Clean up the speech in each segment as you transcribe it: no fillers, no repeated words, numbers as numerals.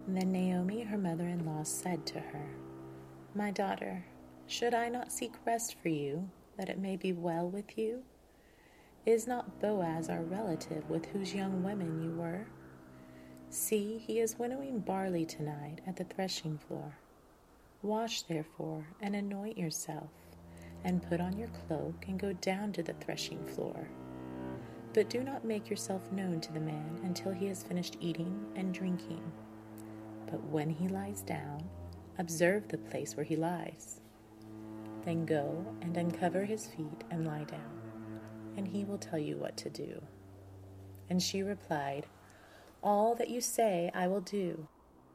Then Naomi, her mother-in-law, said to her, "My daughter, should I not seek rest for you, that it may be well with you? Is not Boaz our relative, with whose young women you were? See, he is winnowing barley tonight at the threshing floor. Wash, therefore, and anoint yourself, and put on your cloak, and go down to the threshing floor. But do not make yourself known to the man until he has finished eating and drinking. But when he lies down, observe the place where he lies. Then go and uncover his feet and lie down, and he will tell you what to do." And she replied, "All that you say I will do."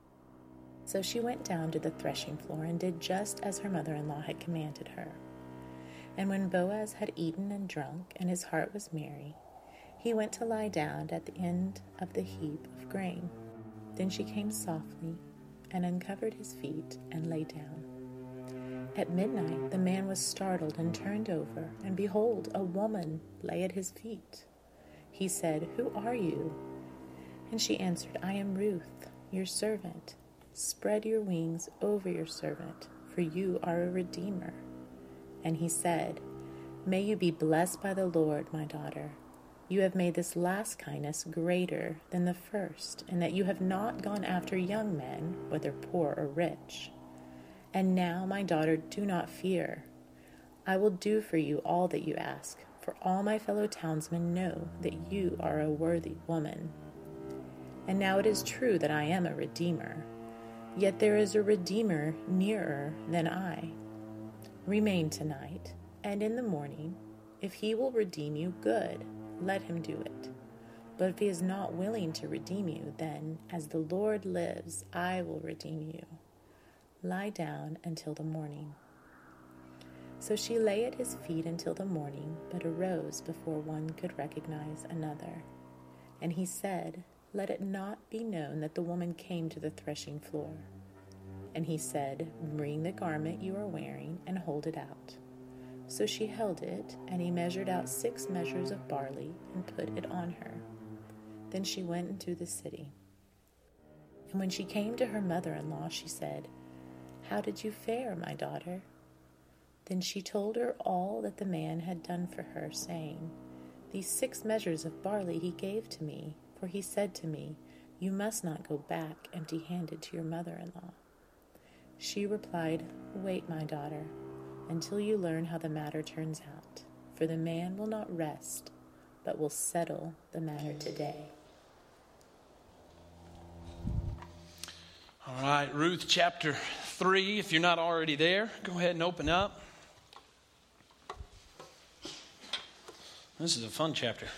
So she went down to the threshing floor and did just as her mother-in-law had commanded her. And when Boaz had eaten and drunk, and his heart was merry, he went to lie down at the end of the heap of grain. Then she came softly and uncovered his feet and lay down. At midnight the man was startled and turned over, and behold, a woman lay at his feet. He said, "Who are you?" And she answered, "I am Ruth, your servant. Spread your wings over your servant, for you are a redeemer." And he said, "May you be blessed by the Lord, my daughter. You have made this last kindness greater than the first, in that you have not gone after young men, whether poor or rich. And now, my daughter, do not fear. I will do for you all that you ask, for all my fellow townsmen know that you are a worthy woman. And now it is true that I am a redeemer, yet there is a redeemer nearer than I. Remain tonight, and in the morning, if he will redeem you, good, let him do it. But if he is not willing to redeem you, then, as the Lord lives, I will redeem you. Lie down until the morning." So she lay at his feet until the morning, but arose before one could recognize another. And he said, "Let it not be known that the woman came to the threshing floor." And he said, "Bring the garment you are wearing and hold it out." So she held it, and he measured out 6 measures of barley and put it on her. Then she went into the city. And when she came to her mother-in-law, she said, "How did you fare, my daughter?" Then she told her all that the man had done for her, saying, "These 6 measures of barley he gave to me, for he said to me, 'You must not go back empty-handed to your mother-in-law.'" She replied, "Wait, my daughter, until you learn how the matter turns out, for the man will not rest, but will settle the matter today." All right, Ruth chapter 3, if you're not already there, go ahead and open up. This is a fun chapter.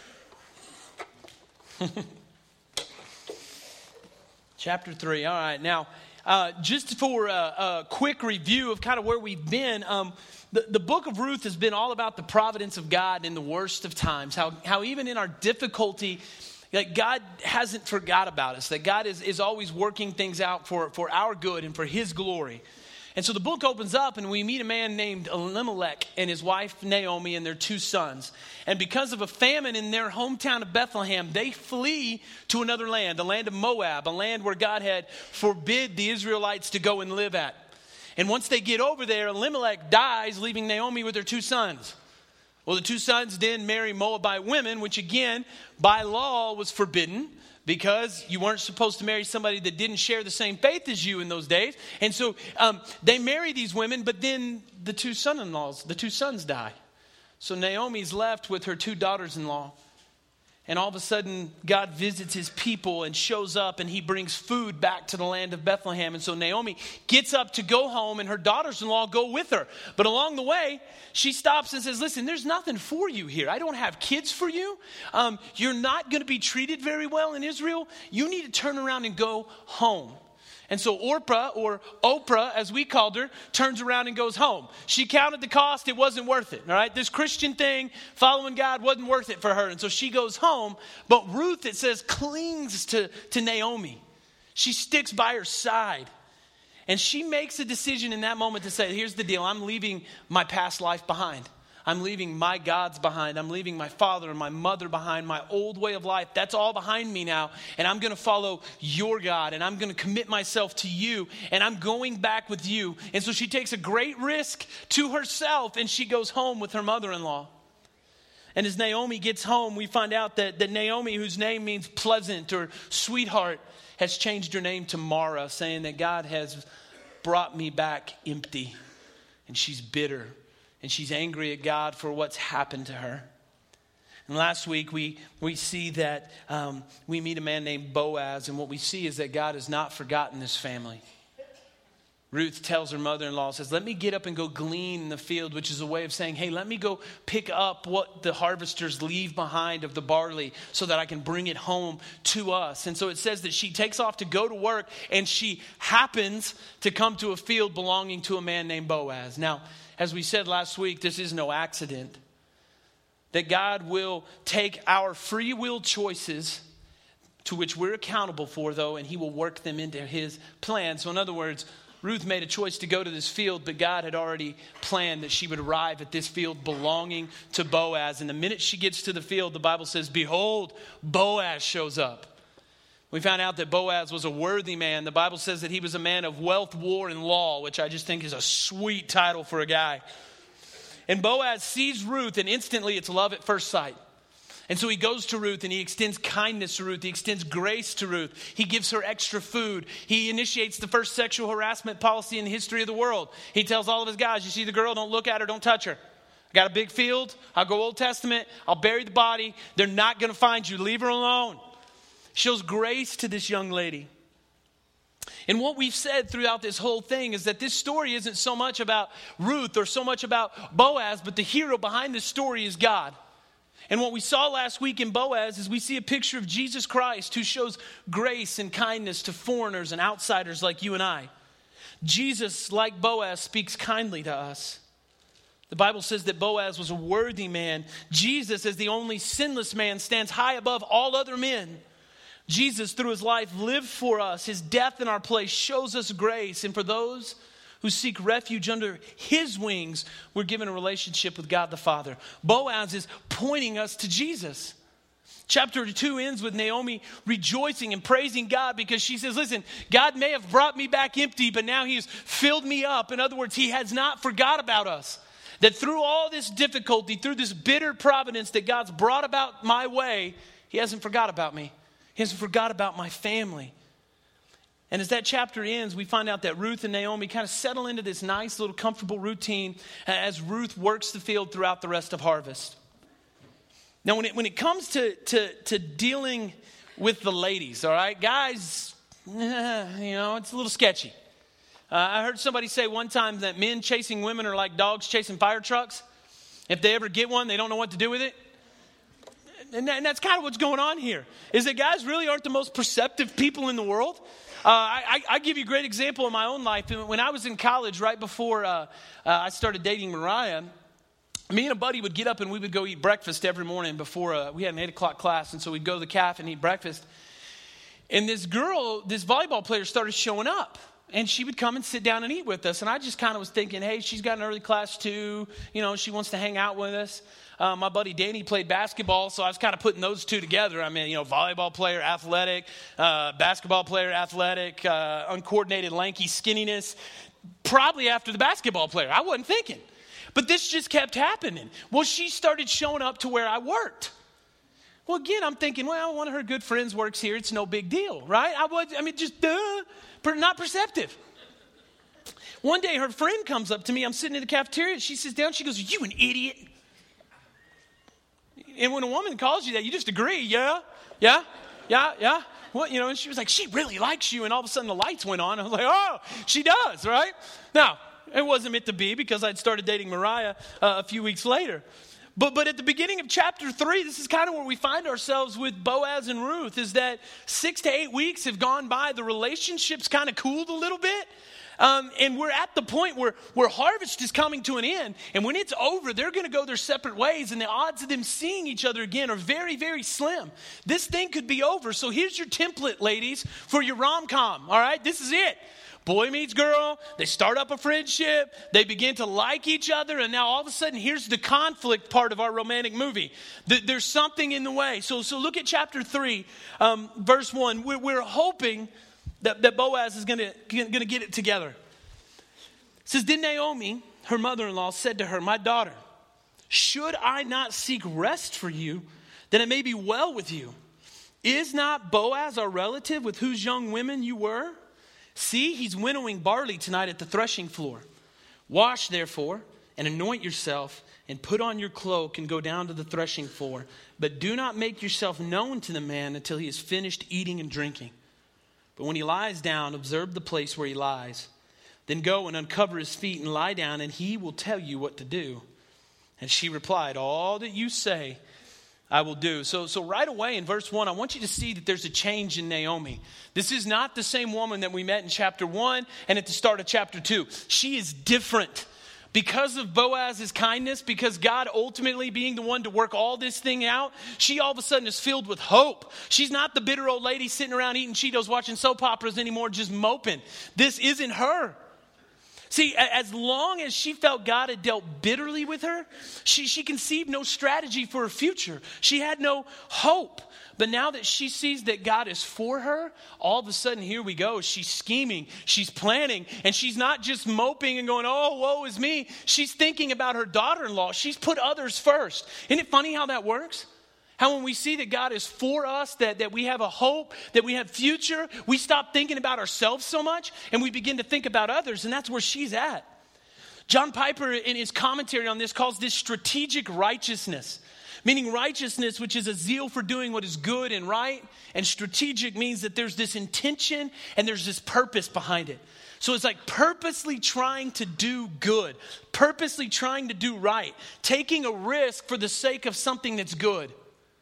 Chapter 3, all right. Now, just for a quick review of kind of where we've been, the book of Ruth has been all about the providence of God in the worst of times, how even in our difficulty, that God hasn't forgot about us, that God is always working things out for our good and for his glory. And so the book opens up and we meet a man named Elimelech and his wife Naomi and their 2 sons. And because of a famine in their hometown of Bethlehem, they flee to another land, the land of Moab, a land where God had forbid the Israelites to go and live at. And once they get over there, Elimelech dies, leaving Naomi with her 2 sons. Well, the 2 sons then marry Moabite women, which again, by law was forbidden because you weren't supposed to marry somebody that didn't share the same faith as you in those days. And so they marry these women, but then the 2 son-in-laws, the 2 sons die. So Naomi's left with her 2 daughters-in-law. And all of a sudden, God visits his people and shows up and he brings food back to the land of Bethlehem. And so Naomi gets up to go home and her daughters-in-law go with her. But along the way, she stops and says, "Listen, there's nothing for you here. I don't have kids for you. You're not going to be treated very well in Israel. You need to turn around and go home." And so Orpah, or Oprah, as we called her, turns around and goes home. She counted the cost. It wasn't worth it. All right. This Christian thing, following God, wasn't worth it for her. And so she goes home. But Ruth, it says, clings to Naomi. She sticks by her side. And she makes a decision in that moment to say, here's the deal. I'm leaving my past life behind. I'm leaving my gods behind. I'm leaving my father and my mother behind, my old way of life. That's all behind me now. And I'm going to follow your God. And I'm going to commit myself to you. And I'm going back with you. And so she takes a great risk to herself. And she goes home with her mother-in-law. And as Naomi gets home, we find out that Naomi, whose name means pleasant or sweetheart, has changed her name to Mara, saying that God has brought me back empty. And she's bitter. And she's angry at God for what's happened to her. And last week we see that we meet a man named Boaz. And what we see is that God has not forgotten this family. Ruth tells her mother-in-law, says, let me get up and go glean in the field, which is a way of saying, hey, let me go pick up what the harvesters leave behind of the barley so that I can bring it home to us. And so it says that she takes off to go to work, and she happens to come to a field belonging to a man named Boaz. Now, as we said last week, this is no accident. That God will take our free will choices, to which we're accountable for, though, and he will work them into his plan. So in other words, Ruth made a choice to go to this field, but God had already planned that she would arrive at this field belonging to Boaz. And the minute she gets to the field, the Bible says, behold, Boaz shows up. We found out that Boaz was a worthy man. The Bible says that he was a man of wealth, war, and law, which I just think is a sweet title for a guy. And Boaz sees Ruth, and instantly it's love at first sight. And so he goes to Ruth and he extends kindness to Ruth. He extends grace to Ruth. He gives her extra food. He initiates the first sexual harassment policy in the history of the world. He tells all of his guys, you see the girl, don't look at her, don't touch her. I got a big field. I'll go Old Testament. I'll bury the body. They're not going to find you. Leave her alone. Shows grace to this young lady. And what we've said throughout this whole thing is that this story isn't so much about Ruth or so much about Boaz, but the hero behind this story is God. And what we saw last week in Boaz is we see a picture of Jesus Christ who shows grace and kindness to foreigners and outsiders like you and I. Jesus, like Boaz, speaks kindly to us. The Bible says that Boaz was a worthy man. Jesus, as the only sinless man, stands high above all other men. Jesus, through his life, lived for us. His death in our place shows us grace. And for those who seek refuge under his wings, we're given a relationship with God the Father. Boaz is pointing us to Jesus. Chapter 2 ends with Naomi rejoicing and praising God because she says, listen, God may have brought me back empty, but now he has filled me up. In other words, he has not forgot about us. That through all this difficulty, through this bitter providence that God's brought about my way, he hasn't forgot about me. He hasn't forgot about my family. And as that chapter ends, we find out that Ruth and Naomi kind of settle into this nice little comfortable routine as Ruth works the field throughout the rest of harvest. Now, when it comes to dealing with the ladies, all right, guys, it's a little sketchy. I heard somebody say one time that men chasing women are like dogs chasing fire trucks. If they ever get one, they don't know what to do with it. And that's kind of what's going on here, is that guys really aren't the most perceptive people in the world. I give you a great example in my own life. When I was in college, right before I started dating Mariah, me and a buddy would get up and we would go eat breakfast every morning before we had an 8 o'clock class. And so we'd go to the cafe and eat breakfast. And this girl, this volleyball player, started showing up. And she would come and sit down and eat with us. And I just kind of was thinking, hey, she's got an early class too. She wants to hang out with us. My buddy Danny played basketball, so I was kind of putting those two together. I mean, volleyball player, athletic, basketball player, athletic, uncoordinated, lanky skinniness. Probably after the basketball player. I wasn't thinking. But this just kept happening. Well, she started showing up to where I worked. Well, again, I'm thinking, well, one of her good friends works here. It's no big deal, right? Not perceptive. One day, her friend comes up to me. I'm sitting in the cafeteria. She sits down. She goes, "Are you an idiot?" And when a woman calls you that, you just agree. Yeah. Well, and she was like, "She really likes you." And all of a sudden, the lights went on. I was like, "Oh, she does, right?" Now, it wasn't meant to be because I'd started dating Mariah a few weeks later. But at the beginning of chapter 3, this is kind of where we find ourselves with Boaz and Ruth, is that 6 to 8 weeks have gone by. The relationship's kind of cooled a little bit. And we're at the point where harvest is coming to an end. And when it's over, they're going to go their separate ways. And the odds of them seeing each other again are very, very slim. This thing could be over. So here's your template, ladies, for your rom-com. All right, this is it. Boy meets girl, they start up a friendship, they begin to like each other, and now all of a sudden, here's the conflict part of our romantic movie. There's something in the way. So look at chapter 3, verse 1. We're hoping that Boaz is going to get it together. It says, then Naomi, her mother-in-law, said to her, my daughter, should I not seek rest for you, that it may be well with you? Is not Boaz our relative with whose young women you were? See, he's winnowing barley tonight at the threshing floor. Wash, therefore, and anoint yourself, and put on your cloak and go down to the threshing floor. But do not make yourself known to the man until he has finished eating and drinking. But when he lies down, observe the place where he lies. Then go and uncover his feet and lie down, and he will tell you what to do. And she replied, all that you say, I will do. So right away in verse 1, I want you to see that there's a change in Naomi. This is not the same woman that we met in chapter 1 and at the start of chapter 2. She is different. Because of Boaz's kindness, because God ultimately being the one to work all this thing out, she all of a sudden is filled with hope. She's not the bitter old lady sitting around eating Cheetos, watching soap operas anymore, just moping. This isn't her. See, as long as she felt God had dealt bitterly with her, she conceived no strategy for her future. She had no hope. But now that she sees that God is for her, all of a sudden, here we go. She's scheming, she's planning, and she's not just moping and going, oh, woe is me. She's thinking about her daughter-in-law. She's put others first. Isn't it funny how that works? How when we see that God is for us, that we have a hope, that we have future, we stop thinking about ourselves so much and we begin to think about others, and that's where she's at. John Piper, in his commentary on this, calls this strategic righteousness, meaning righteousness, which is a zeal for doing what is good and right, and strategic means that there's this intention and there's this purpose behind it. So it's like purposely trying to do good, purposely trying to do right, taking a risk for the sake of something that's good.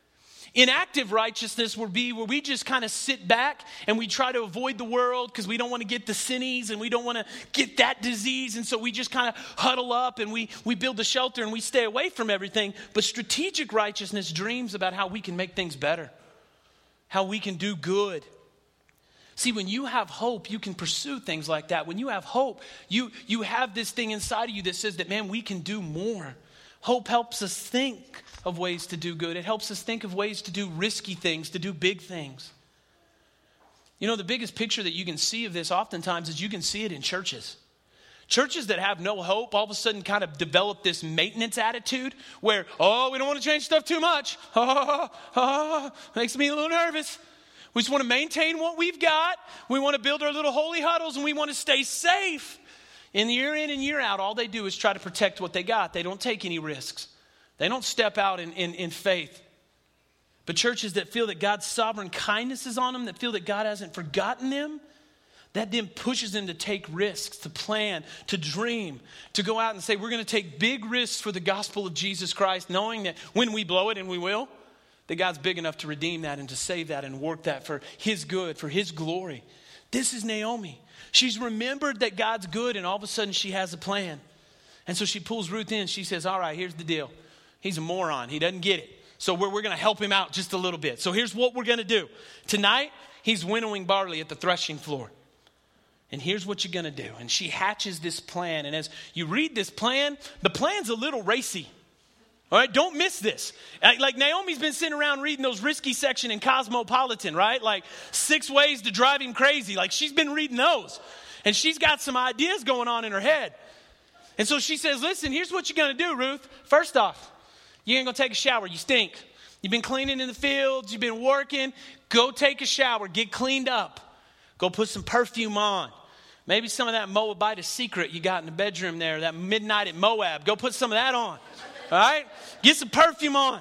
Inactive righteousness would be where we just kind of sit back and we try to avoid the world because we don't want to get the sinnies and we don't want to get that disease. And so we just kind of huddle up and we build a shelter and we stay away from everything. But strategic righteousness dreams about how we can make things better, how we can do good. See, when you have hope, you can pursue things like that. When you have hope, you have this thing inside of you that says that, man, we can do more. Hope helps us think of ways to do good. It helps us think of ways to do risky things, to do big things. You know, the biggest picture that you can see of this oftentimes is you can see it in churches. Churches that have no hope all of a sudden kind of develop this maintenance attitude where, we don't want to change stuff too much. Makes me a little nervous. We just want to maintain what we've got. We want to build our little holy huddles and we want to stay safe. And year in and year out, all they do is try to protect what they got. They don't take any risks. They don't step out in faith. But churches that feel that God's sovereign kindness is on them, that feel that God hasn't forgotten them, that then pushes them to take risks, to plan, to dream, to go out and say, we're going to take big risks for the gospel of Jesus Christ, knowing that when we blow it, and we will, that God's big enough to redeem that and to save that and work that for his good, for his glory. This is Naomi. She's remembered that God's good, and all of a sudden she has a plan. And so she pulls Ruth in. She says, all right, here's the deal. He's a moron. He doesn't get it. So we're going to help him out just a little bit. So here's what we're going to do. Tonight, he's winnowing barley at the threshing floor. And here's what you're going to do. And she hatches this plan. And as you read this plan, the plan's a little racy. All right, don't miss this. Like Naomi's been sitting around reading those risky section in Cosmopolitan, right? Like 6 ways to drive him crazy. Like she's been reading those. And she's got some ideas going on in her head. And so she says, listen, here's what you're going to do, Ruth. First off, you ain't going to take a shower. You stink. You've been cleaning in the fields. You've been working. Go take a shower. Get cleaned up. Go put some perfume on. Maybe some of that Moabite secret you got in the bedroom there, that midnight at Moab. Go put some of that on. All right? Get some perfume on.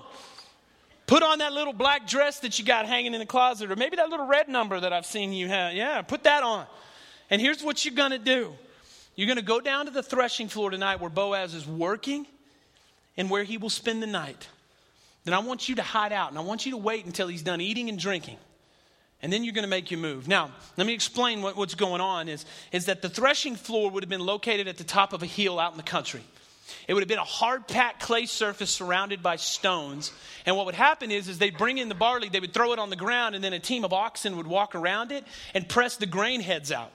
Put on that little black dress that you got hanging in the closet, or maybe that little red number that I've seen you have. Yeah, put that on. And here's what you're going to do. You're going to go down to the threshing floor tonight where Boaz is working and where he will spend the night. Then I want you to hide out, and I want you to wait until he's done eating and drinking. And then you're going to make your move. Now, let me explain what's going on is that the threshing floor would have been located at the top of a hill out in the country. It would have been a hard-packed clay surface surrounded by stones. And what would happen is they'd bring in the barley, they would throw it on the ground, and then a team of oxen would walk around it and press the grain heads out.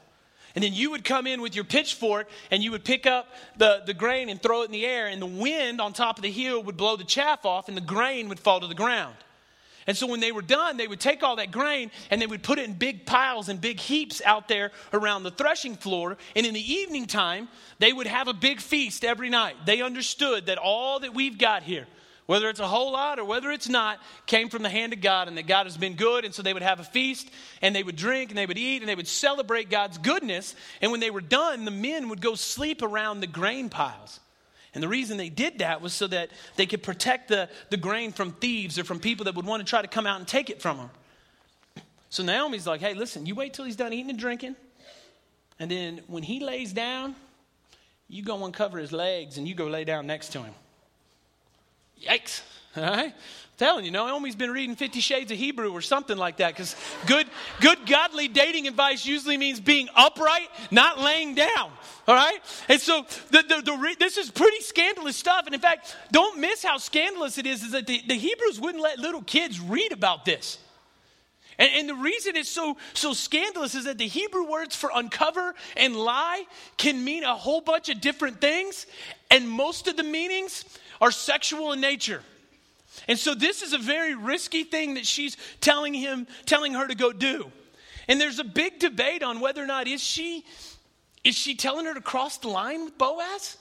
And then you would come in with your pitchfork and you would pick up the grain and throw it in the air, and the wind on top of the hill would blow the chaff off and the grain would fall to the ground. And so when they were done, they would take all that grain and they would put it in big piles and big heaps out there around the threshing floor. And in the evening time, they would have a big feast every night. They understood that all that we've got here, whether it's a whole lot or whether it's not, came from the hand of God, and that God has been good. And so they would have a feast and they would drink and they would eat and they would celebrate God's goodness. And when they were done, the men would go sleep around the grain piles. And the reason they did that was so that they could protect the grain from thieves or from people that would want to try to come out and take it from them. So Naomi's like, hey, listen, you wait till he's done eating and drinking. And then when he lays down, you go uncover his legs and you go lay down next to him. Yikes. All right? I'm telling you, Naomi's been reading 50 Shades of Hebrew or something like that, because good godly dating advice usually means being upright, not laying down. All right? And so this is pretty scandalous stuff. And in fact, don't miss how scandalous it is that the Hebrews wouldn't let little kids read about this. And the reason it's so scandalous is that the Hebrew words for uncover and lie can mean a whole bunch of different things. And most of the meanings are sexual in nature. And so this is a very risky thing that she's telling her to go do. And there's a big debate on whether or not is she telling her to cross the line with Boaz?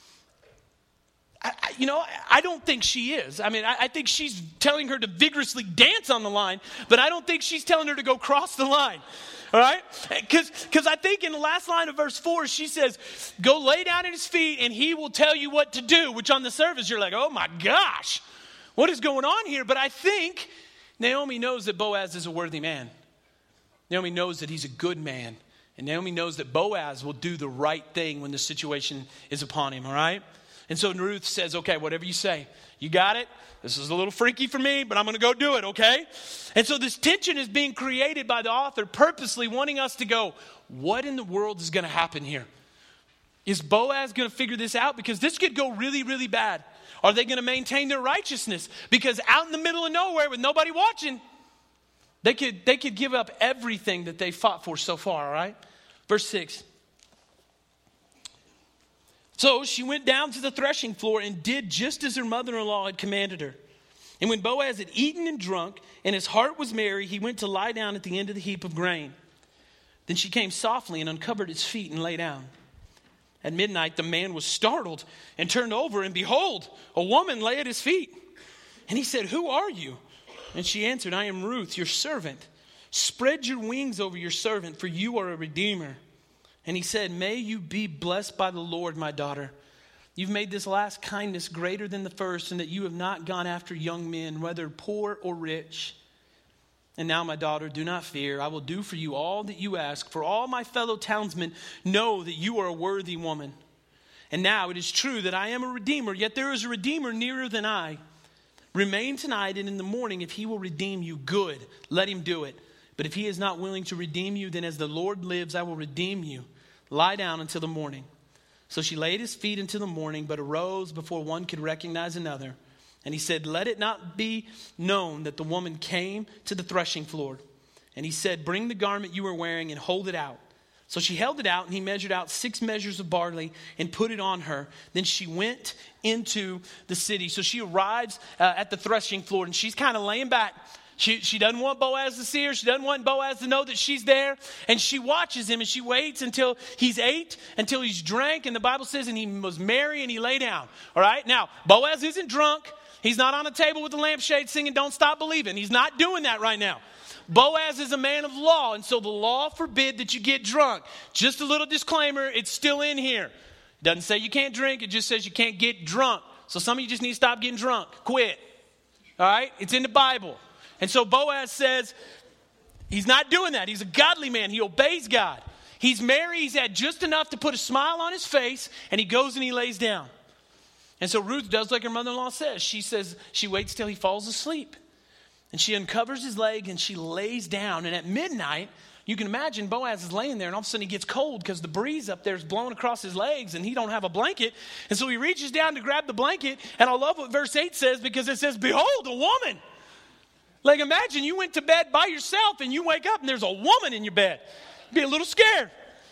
I don't think she is. I mean, I think she's telling her to vigorously dance on the line, but I don't think she's telling her to go cross the line. All right? Because I think in the last line of verse 4, she says, go lay down at his feet and he will tell you what to do, which on the surface, you're like, oh my gosh, what is going on here? But I think Naomi knows that Boaz is a worthy man. Naomi knows that he's a good man. And Naomi knows that Boaz will do the right thing when the situation is upon him, all right? And so Ruth says, okay, whatever you say, you got it? This is a little freaky for me, but I'm going to go do it, okay? And so this tension is being created by the author purposely wanting us to go, what in the world is going to happen here? Is Boaz going to figure this out? Because this could go really, really bad. Are they going to maintain their righteousness? Because out in the middle of nowhere with nobody watching, they could give up everything that they fought for so far, all right? Verse 6. So she went down to the threshing floor and did just as her mother-in-law had commanded her. And when Boaz had eaten and drunk, and his heart was merry, he went to lie down at the end of the heap of grain. Then she came softly and uncovered his feet and lay down. At midnight, the man was startled and turned over, and behold, a woman lay at his feet. And he said, who are you? And she answered, I am Ruth, your servant. Spread your wings over your servant, for you are a redeemer. And he said, may you be blessed by the Lord, my daughter. You've made this last kindness greater than the first, and that you have not gone after young men, whether poor or rich. And now, my daughter, do not fear. I will do for you all that you ask. For all my fellow townsmen know that you are a worthy woman. And now it is true that I am a redeemer, yet there is a redeemer nearer than I. Remain tonight, and in the morning, if he will redeem you, good, let him do it. But if he is not willing to redeem you, then as the Lord lives, I will redeem you. Lie down until the morning. So she lay at his feet until the morning, but arose before one could recognize another. And he said, let it not be known that the woman came to the threshing floor. And he said, bring the garment you are wearing and hold it out. So she held it out, and he measured out 6 measures of barley and put it on her. Then she went into the city. So she arrives at the threshing floor, and she's kind of laying back. She doesn't want Boaz to see her. She doesn't want Boaz to know that she's there. And she watches him, and she waits until he's ate, until he's drank. And the Bible says, and he was merry and he lay down. All right? Now, Boaz isn't drunk. He's not on a table with a lampshade singing, Don't Stop Believing. He's not doing that right now. Boaz is a man of law, and so the law forbid that you get drunk. Just a little disclaimer, it's still in here. It doesn't say you can't drink. It just says you can't get drunk. So some of you just need to stop getting drunk. Quit. All right? It's in the Bible. And so Boaz says he's not doing that. He's a godly man. He obeys God. He's married. He's had just enough to put a smile on his face, and he goes and he lays down. And so Ruth does like her mother-in-law says. She says she waits till he falls asleep. And she uncovers his leg and she lays down. And at midnight, you can imagine Boaz is laying there, and all of a sudden he gets cold because the breeze up there is blowing across his legs and he don't have a blanket. And so he reaches down to grab the blanket. And I love what verse 8 says, because it says, behold, a woman. Like, imagine you went to bed by yourself and you wake up and there's a woman in your bed. Be a little scared.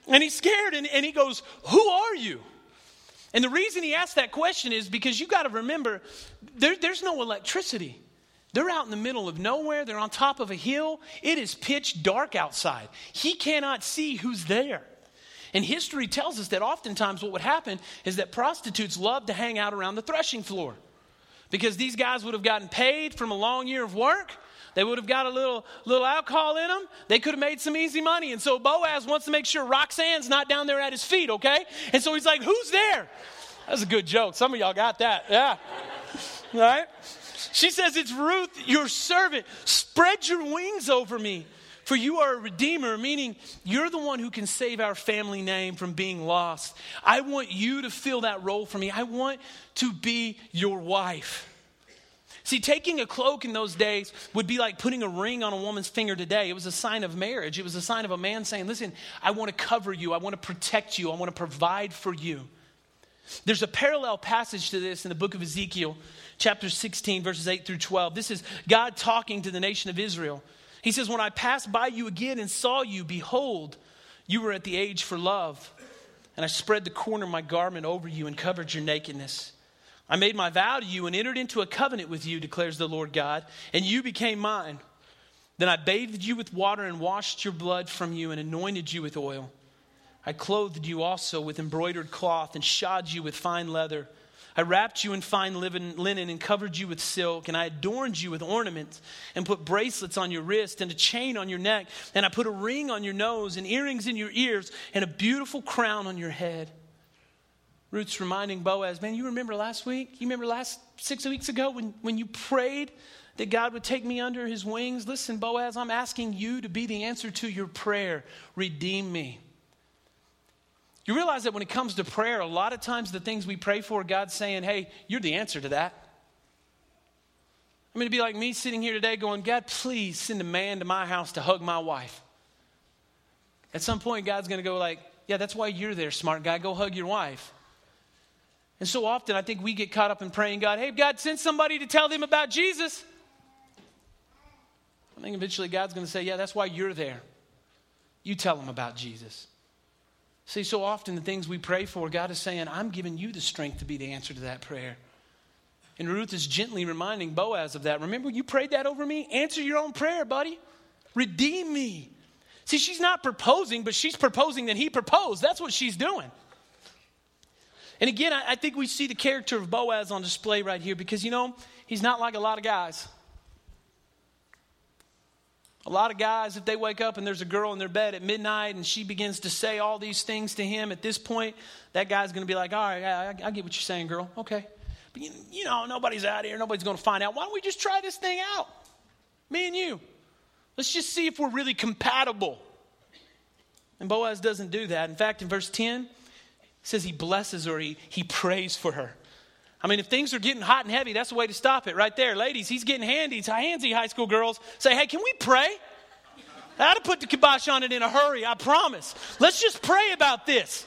And he's scared, and he goes, who are you? And the reason he asked that question is because you got to remember, there's no electricity. They're out in the middle of nowhere. They're on top of a hill. It is pitch dark outside. He cannot see who's there. And history tells us that oftentimes what would happen is that prostitutes loved to hang out around the threshing floor because these guys would have gotten paid from a long year of work. They would have got a little alcohol in them. They could have made some easy money. And so Boaz wants to make sure Roxanne's not down there at his feet, okay? And so he's like, who's there? That's a good joke. Some of y'all got that. Yeah. All right? She says, it's Ruth, your servant. Spread your wings over me, for you are a redeemer, meaning you're the one who can save our family name from being lost. I want you to fill that role for me. I want to be your wife. See, taking a cloak in those days would be like putting a ring on a woman's finger today. It was a sign of marriage. It was a sign of a man saying, listen, I want to cover you. I want to protect you. I want to provide for you. There's a parallel passage to this in the book of Ezekiel, chapter 16, verses 8 through 12. This is God talking to the nation of Israel. He says, when I passed by you again and saw you, behold, you were at the age for love. And I spread the corner of my garment over you and covered your nakedness. I made my vow to you and entered into a covenant with you, declares the Lord God, and you became mine. Then I bathed you with water and washed your blood from you and anointed you with oil. I clothed you also with embroidered cloth and shod you with fine leather. I wrapped you in fine linen and covered you with silk, and I adorned you with ornaments and put bracelets on your wrist and a chain on your neck, and I put a ring on your nose and earrings in your ears and a beautiful crown on your head. Ruth's reminding Boaz, man, you remember last week? You remember 6 weeks ago when you prayed that God would take me under his wings? Listen, Boaz, I'm asking you to be the answer to your prayer. Redeem me. You realize that when it comes to prayer, a lot of times the things we pray for, God's saying, hey, you're the answer to that. I mean, it'd be like me sitting here today going, God, please send a man to my house to hug my wife. At some point, God's going to go like, yeah, that's why you're there, smart guy. Go hug your wife. And so often, I think we get caught up in praying, God, hey, God, send somebody to tell them about Jesus. I think eventually God's going to say, yeah, that's why you're there. You tell them about Jesus. See, so often the things we pray for, God is saying, I'm giving you the strength to be the answer to that prayer. And Ruth is gently reminding Boaz of that. Remember, you prayed that over me? Answer your own prayer, buddy. Redeem me. See, she's not proposing, but she's proposing that he proposed. That's what she's doing. And again, I think we see the character of Boaz on display right here because, he's not like a lot of guys. A lot of guys, if they wake up and there's a girl in their bed at midnight and she begins to say all these things to him, at this point, that guy's going to be like, all right, I get what you're saying, girl. Okay. But, nobody's out here. Nobody's going to find out. Why don't we just try this thing out? Me and you. Let's just see if we're really compatible. And Boaz doesn't do that. In fact, in verse 10, it says he blesses her, he prays for her. I mean, if things are getting hot and heavy, that's the way to stop it right there. Ladies, he's getting handsy, high school girls. Say, hey, can we pray? I ought to put the kibosh on it in a hurry, I promise. Let's just pray about this.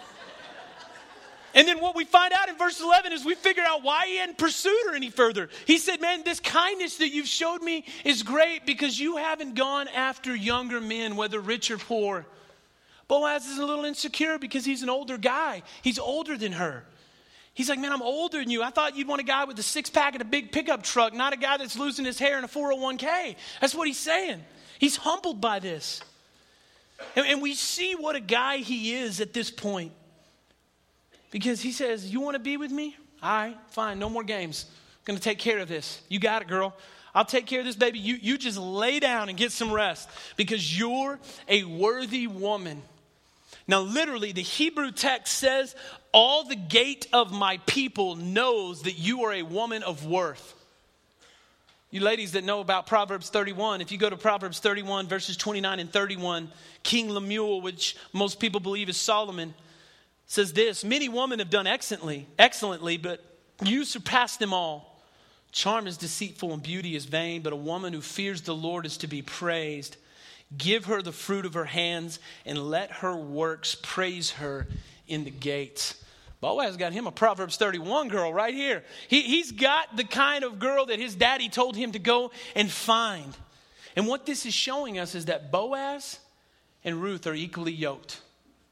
And then what we find out in verse 11 is we figure out why he hadn't pursued her any further. He said, man, this kindness that you've showed me is great because you haven't gone after younger men, whether rich or poor. Boaz is a little insecure because he's an older guy. He's older than her. He's like, man, I'm older than you. I thought you'd want a guy with a six-pack and a big pickup truck, not a guy that's losing his hair in a 401k. That's what he's saying. He's humbled by this. And we see what a guy he is at this point. Because he says, you want to be with me? All right, fine, no more games. I'm going to take care of this. You got it, girl. I'll take care of this, baby. You just lay down and get some rest because you're a worthy woman. Now, literally, the Hebrew text says, all the gate of my people knows that you are a woman of worth. You ladies that know about Proverbs 31, if you go to Proverbs 31, verses 29 and 31, King Lemuel, which most people believe is Solomon, says this, many women have done excellently, but you surpass them all. Charm is deceitful and beauty is vain, but a woman who fears the Lord is to be praised. Give her the fruit of her hands and let her works praise her in the gates. Boaz got him a Proverbs 31 girl right here. He's got the kind of girl that his daddy told him to go and find. And what this is showing us is that Boaz and Ruth are equally yoked.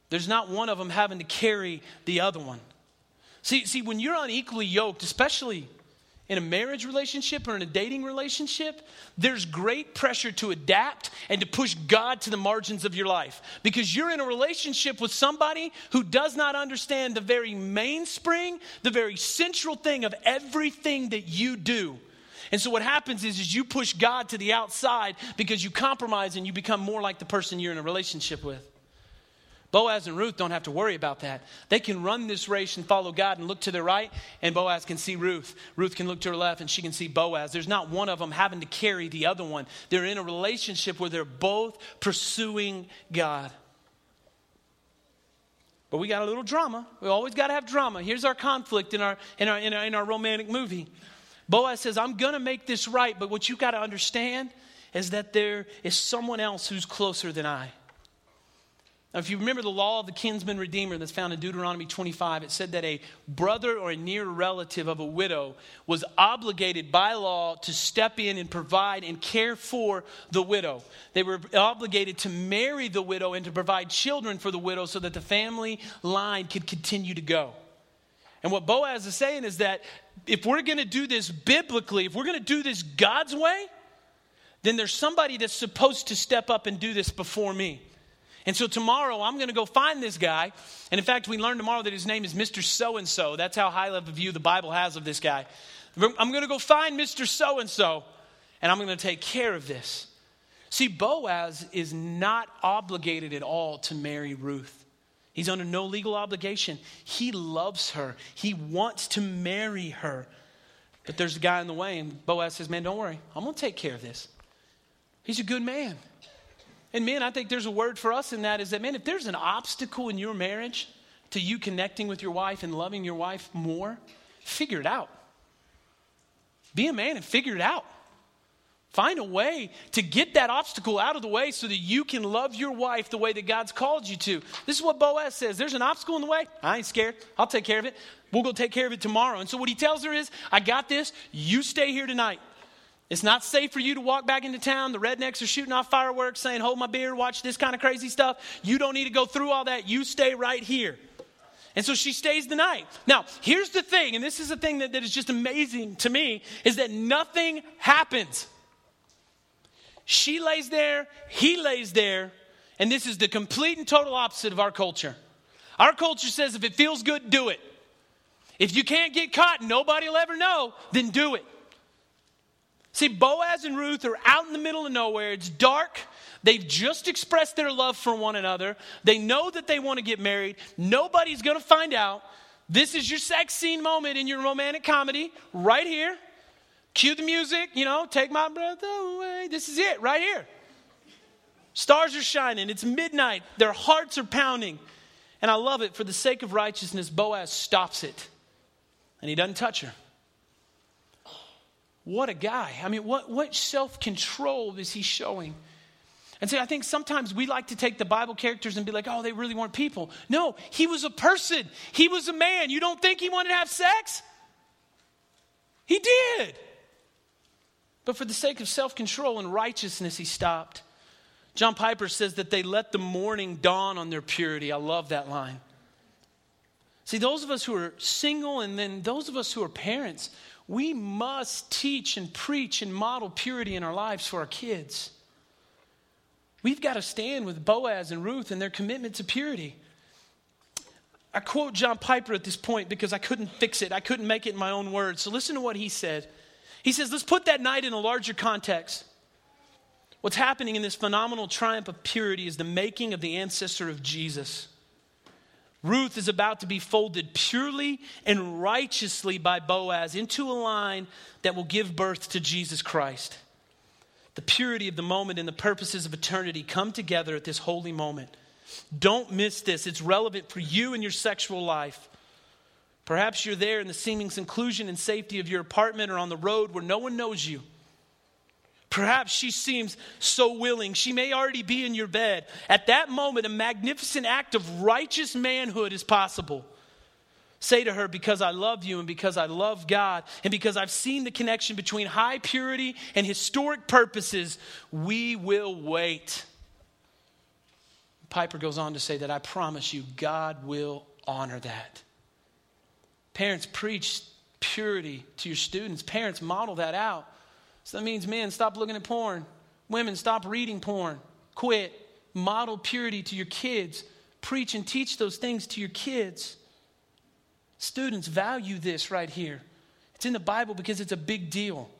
There's not one of them having to carry the other one. See, when you're unequally yoked, especially in a marriage relationship or in a dating relationship, there's great pressure to adapt and to push God to the margins of your life. Because you're in a relationship with somebody who does not understand the very mainspring, the very central thing of everything that you do. And so what happens is you push God to the outside because you compromise and you become more like the person you're in a relationship with. Boaz and Ruth don't have to worry about that. They can run this race and follow God and look to their right, and Boaz can see Ruth. Ruth can look to her left, and she can see Boaz. There's not one of them having to carry the other one. They're in a relationship where they're both pursuing God. But we got a little drama. We always got to have drama. Here's our conflict in our romantic movie. Boaz says, I'm going to make this right, but what you got to understand is that there is someone else who's closer than I. Now, if you remember the law of the kinsman redeemer that's found in Deuteronomy 25, it said that a brother or a near relative of a widow was obligated by law to step in and provide and care for the widow. They were obligated to marry the widow and to provide children for the widow so that the family line could continue to go. And what Boaz is saying is that if we're going to do this biblically, if we're going to do this God's way, then there's somebody that's supposed to step up and do this before me. And so tomorrow I'm going to go find this guy. And in fact, we learn tomorrow that his name is Mr. So-and-so. That's how high of a view the Bible has of this guy. I'm going to go find Mr. So-and-so, and I'm going to take care of this. See, Boaz is not obligated at all to marry Ruth. He's under no legal obligation. He loves her. He wants to marry her. But there's a guy in the way, and Boaz says, man, don't worry. I'm going to take care of this. He's a good man. And men, I think there's a word for us in that is that, man, if there's an obstacle in your marriage to you connecting with your wife and loving your wife more, figure it out. Be a man and figure it out. Find a way to get that obstacle out of the way so that you can love your wife the way that God's called you to. This is what Boaz says. There's an obstacle in the way. I ain't scared. I'll take care of it. We'll go take care of it tomorrow. And so what he tells her is, I got this. You stay here tonight. It's not safe for you to walk back into town. The rednecks are shooting off fireworks, saying, hold my beer, watch this kind of crazy stuff. You don't need to go through all that. You stay right here. And so she stays the night. Now, here's the thing, and this is the thing that is just amazing to me, is that nothing happens. She lays there, he lays there, and this is the complete and total opposite of our culture. Our culture says if it feels good, do it. If you can't get caught, nobody will ever know, then do it. See, Boaz and Ruth are out in the middle of nowhere. It's dark. They've just expressed their love for one another. They know that they want to get married. Nobody's going to find out. This is your sex scene moment in your romantic comedy right here. Cue the music, take my breath away. This is it right here. Stars are shining. It's midnight. Their hearts are pounding. And I love it. For the sake of righteousness, Boaz stops it. And he doesn't touch her. What a guy. I mean, what self-control is he showing? And so I think sometimes we like to take the Bible characters and be like, oh, they really weren't people. No, he was a person. He was a man. You don't think he wanted to have sex? He did. But for the sake of self-control and righteousness, he stopped. John Piper says that they let the morning dawn on their purity. I love that line. See, those of us who are single and then those of us who are parents, we must teach and preach and model purity in our lives for our kids. We've got to stand with Boaz and Ruth and their commitment to purity. I quote John Piper at this point because I couldn't fix it. I couldn't make it in my own words. So listen to what he said. He says, let's put that night in a larger context. What's happening in this phenomenal triumph of purity is the making of the ancestor of Jesus. Ruth is about to be folded purely and righteously by Boaz into a line that will give birth to Jesus Christ. The purity of the moment and the purposes of eternity come together at this holy moment. Don't miss this. It's relevant for you and your sexual life. Perhaps you're there in the seeming seclusion and safety of your apartment or on the road where no one knows you. Perhaps she seems so willing. She may already be in your bed. At that moment, a magnificent act of righteous manhood is possible. Say to her, because I love you and because I love God and because I've seen the connection between high purity and historic purposes, we will wait. Piper goes on to say that I promise you, God will honor that. Parents, preach purity to your students. Parents, model that out. So that means men, stop looking at porn. Women, stop reading porn. Quit. Model purity to your kids. Preach and teach those things to your kids. Students, value this right here. It's in the Bible because it's a big deal.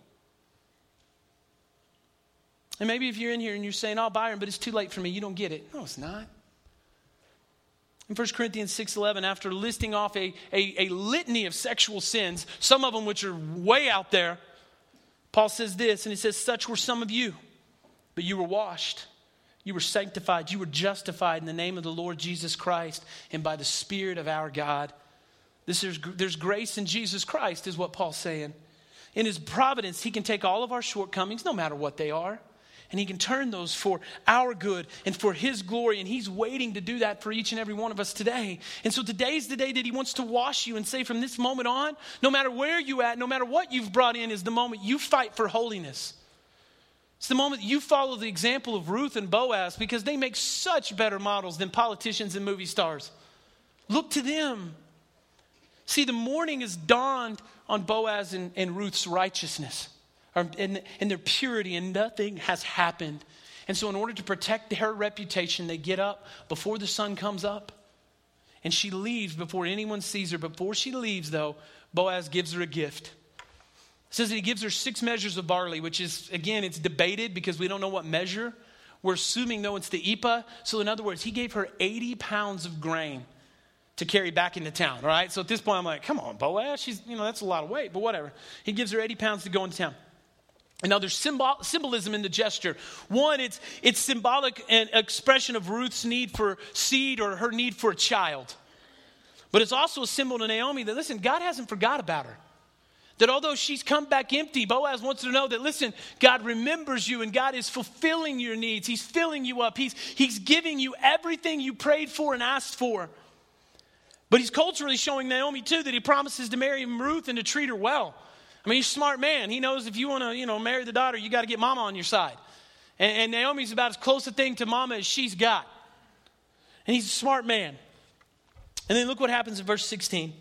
And maybe if you're in here and you're saying, oh, Byron, but it's too late for me. You don't get it. No, it's not. In 1 Corinthians 6:11, after listing off a litany of sexual sins, some of them which are way out there, Paul says this, and he says, such were some of you, but you were washed. You were sanctified. You were justified in the name of the Lord Jesus Christ and by the Spirit of our God. There's grace in Jesus Christ is what Paul's saying. In his providence, he can take all of our shortcomings, no matter what they are, and he can turn those for our good and for his glory. And he's waiting to do that for each and every one of us today. And so today's the day that he wants to wash you and say from this moment on, no matter where you're at, no matter what you've brought in, is the moment you fight for holiness. It's the moment you follow the example of Ruth and Boaz, because they make such better models than politicians and movie stars. Look to them. See, the morning is dawned on Boaz and Ruth's righteousness and their purity, and nothing has happened. And so in order to protect her reputation, they get up before the sun comes up. And she leaves before anyone sees her. Before she leaves, though, Boaz gives her a gift. It says that he gives her 6 measures of barley, which is, again, it's debated because we don't know what measure. We're assuming, though, it's the ephah. So in other words, he gave her 80 pounds of grain to carry back into town, all right? So at this point, I'm like, come on, Boaz. That's a lot of weight, but whatever. He gives her 80 pounds to go into town. And now there's symbolism in the gesture. One, it's symbolic and expression of Ruth's need for seed or her need for a child. But it's also a symbol to Naomi that, listen, God hasn't forgot about her. That although she's come back empty, Boaz wants to know that, listen, God remembers you and God is fulfilling your needs. He's filling you up. He's giving you everything you prayed for and asked for. But he's culturally showing Naomi, too, that he promises to marry Ruth and to treat her well. I mean, he's a smart man. He knows if you want to, marry the daughter, you got to get mama on your side. And Naomi's about as close a thing to mama as she's got. And he's a smart man. And then look what happens in verse 16.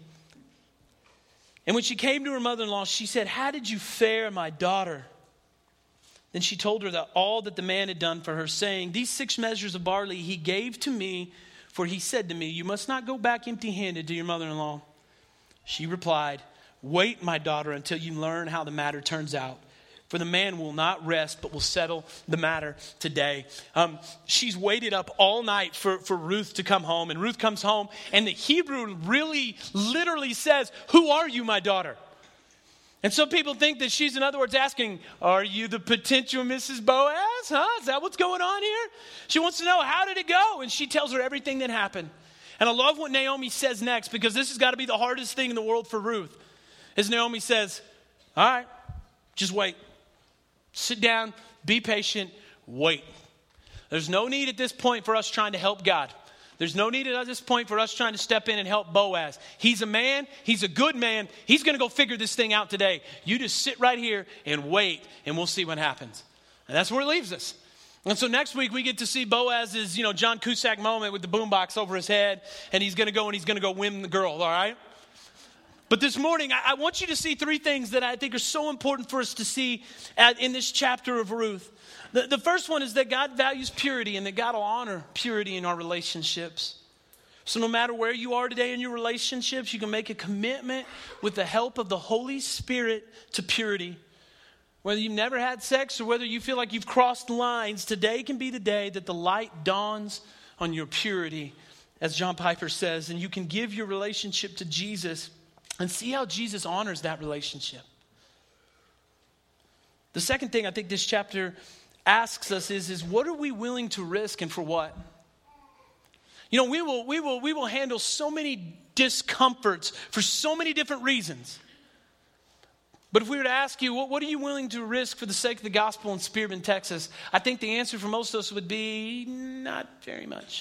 And when she came to her mother-in-law, she said, how did you fare, my daughter? Then she told her that all that the man had done for her, saying, these 6 measures of barley he gave to me, for he said to me, you must not go back empty-handed to your mother-in-law. She replied, wait, my daughter, until you learn how the matter turns out. For the man will not rest, but will settle the matter today. She's waited up all night for Ruth to come home. And Ruth comes home, and the Hebrew really, literally says, who are you, my daughter? And some people think that she's, in other words, asking, are you the potential Mrs. Boaz? Is that what's going on here? She wants to know, how did it go? And she tells her everything that happened. And I love what Naomi says next, because this has got to be the hardest thing in the world for Ruth. As Naomi says, all right, just wait. Sit down, be patient, wait. There's no need at this point for us trying to help God. There's no need at this point for us trying to step in and help Boaz. He's a man. He's a good man. He's going to go figure this thing out today. You just sit right here and wait, and we'll see what happens. And that's where it leaves us. And so next week we get to see Boaz's, John Cusack moment with the boombox over his head, and he's going to go win the girl, all right? But this morning, I want you to see 3 things that I think are so important for us to see in this chapter of Ruth. The first one is that God values purity and that God will honor purity in our relationships. So no matter where you are today in your relationships, you can make a commitment with the help of the Holy Spirit to purity. Whether you've never had sex or whether you feel like you've crossed lines, today can be the day that the light dawns on your purity, as John Piper says, and you can give your relationship to Jesus and see how Jesus honors that relationship. The second thing I think this chapter asks us is what are we willing to risk and for what? We will handle so many discomforts for so many different reasons. But if we were to ask you, what are you willing to risk for the sake of the gospel in Spearman, Texas? I think the answer for most of us would be not very much.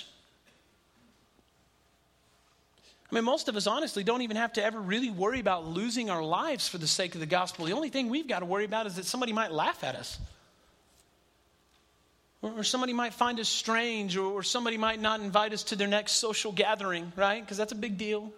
I mean, most of us honestly don't even have to ever really worry about losing our lives for the sake of the gospel. The only thing we've got to worry about is that somebody might laugh at us. Or somebody might find us strange, or somebody might not invite us to their next social gathering, right? Because that's a big deal.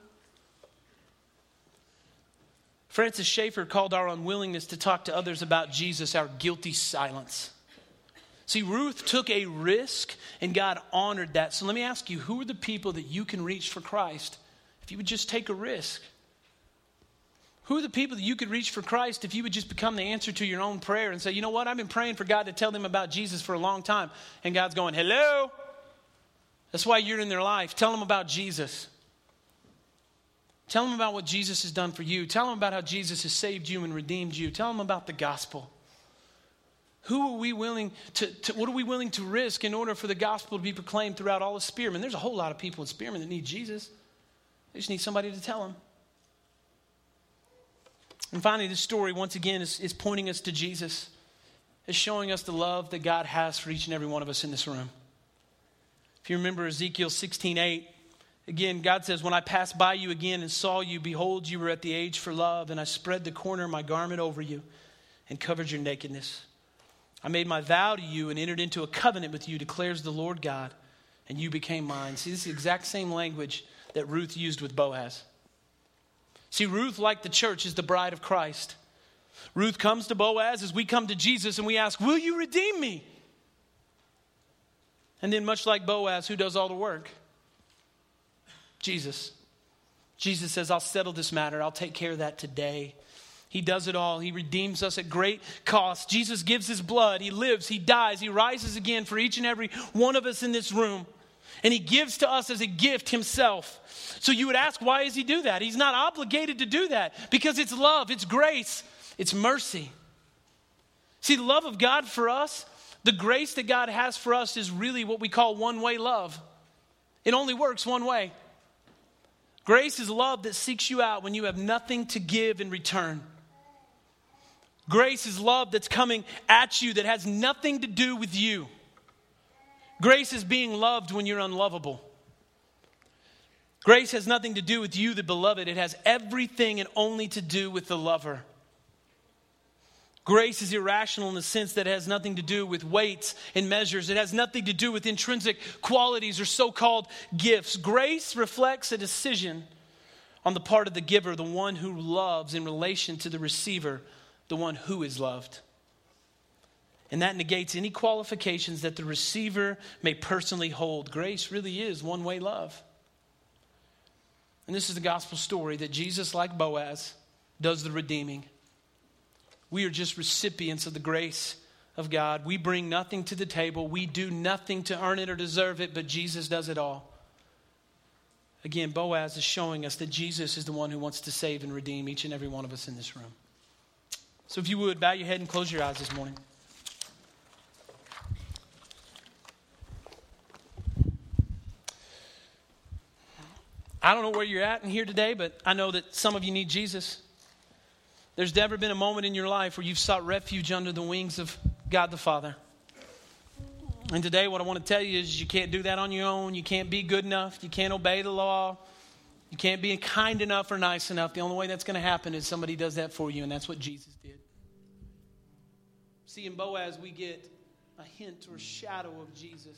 Francis Schaeffer called our unwillingness to talk to others about Jesus our guilty silence. See, Ruth took a risk, and God honored that. So let me ask you, who are the people that you can reach for Christ if you would just take a risk? Who are the people that you could reach for Christ if you would just become the answer to your own prayer and say, you know what, I've been praying for God to tell them about Jesus for a long time. And God's going, hello? That's why you're in their life. Tell them about Jesus. Tell them about what Jesus has done for you. Tell them about how Jesus has saved you and redeemed you. Tell them about the gospel. Who are we willing what are we willing to risk in order for the gospel to be proclaimed throughout all of Spearman? There's a whole lot of people in Spearman that need Jesus. They just need somebody to tell them. And finally, this story, once again, is pointing us to Jesus. It's showing us the love that God has for each and every one of us in this room. If you remember Ezekiel 16:8, again, God says, when I passed by you again and saw you, behold, you were at the age for love, and I spread the corner of my garment over you and covered your nakedness. I made my vow to you and entered into a covenant with you, declares the Lord God, and you became mine. See, this is the exact same language that Ruth used with Boaz. See, Ruth, like the church, is the bride of Christ. Ruth comes to Boaz as we come to Jesus and we ask, will you redeem me? And then much like Boaz, who does all the work? Jesus. Jesus says, I'll settle this matter. I'll take care of that today. He does it all. He redeems us at great cost. Jesus gives his blood. He lives. He dies. He rises again for each and every one of us in this room. And he gives to us as a gift himself. So you would ask, why does he do that? He's not obligated to do that because it's love, it's grace, it's mercy. See, the love of God for us, the grace that God has for us is really what we call one-way love. It only works one way. Grace is love that seeks you out when you have nothing to give in return. Grace is love that's coming at you that has nothing to do with you. Grace is being loved when you're unlovable. Grace has nothing to do with you, the beloved. It has everything and only to do with the lover. Grace is irrational in the sense that it has nothing to do with weights and measures. It has nothing to do with intrinsic qualities or so-called gifts. Grace reflects a decision on the part of the giver, the one who loves, in relation to the receiver, the one who is loved. And that negates any qualifications that the receiver may personally hold. Grace really is one-way love. And this is the gospel story that Jesus, like Boaz, does the redeeming. We are just recipients of the grace of God. We bring nothing to the table. We do nothing to earn it or deserve it, but Jesus does it all. Again, Boaz is showing us that Jesus is the one who wants to save and redeem each and every one of us in this room. So if you would, bow your head and close your eyes this morning. I don't know where you're at in here today, but I know that some of you need Jesus. There's never been a moment in your life where you've sought refuge under the wings of God the Father. And today what I want to tell you is you can't do that on your own. You can't be good enough. You can't obey the law. You can't be kind enough or nice enough. The only way that's going to happen is somebody does that for you, and that's what Jesus did. See, in Boaz we get a hint or shadow of Jesus.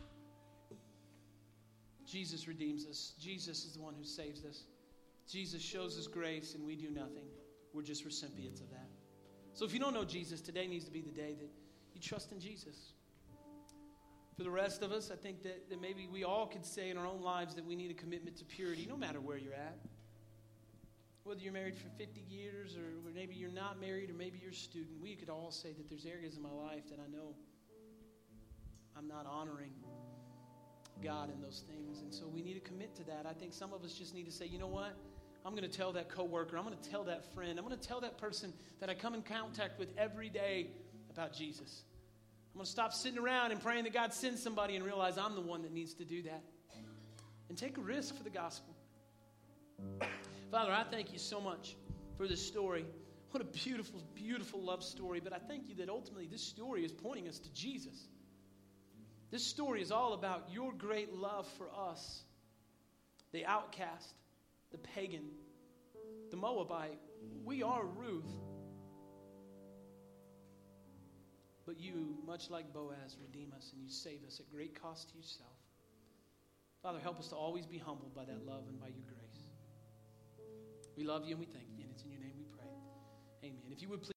Jesus redeems us. Jesus is the one who saves us. Jesus shows us grace and we do nothing. We're just recipients of that. So if you don't know Jesus, today needs to be the day that you trust in Jesus. For the rest of us, I think that maybe we all could say in our own lives that we need a commitment to purity, no matter where you're at. Whether you're married for 50 years or maybe you're not married or maybe you're a student, we could all say that there's areas in my life that I know I'm not honoring God in those things. And so we need to commit to that. I think some of us just need to say, you know what? I'm going to tell that coworker, I'm going to tell that friend, I'm going to tell that person that I come in contact with every day about Jesus. I'm going to stop sitting around and praying that God sends somebody and realize I'm the one that needs to do that. And take a risk for the gospel. Father, I thank you so much for this story. What a beautiful, beautiful love story. But I thank you that ultimately this story is pointing us to Jesus. This story is all about your great love for us, the outcast, the pagan, the Moabite. We are Ruth. But you, much like Boaz, redeem us and you save us at great cost to yourself. Father, help us to always be humbled by that love and by your grace. We love you and we thank you, and it's in your name we pray. Amen. If you would please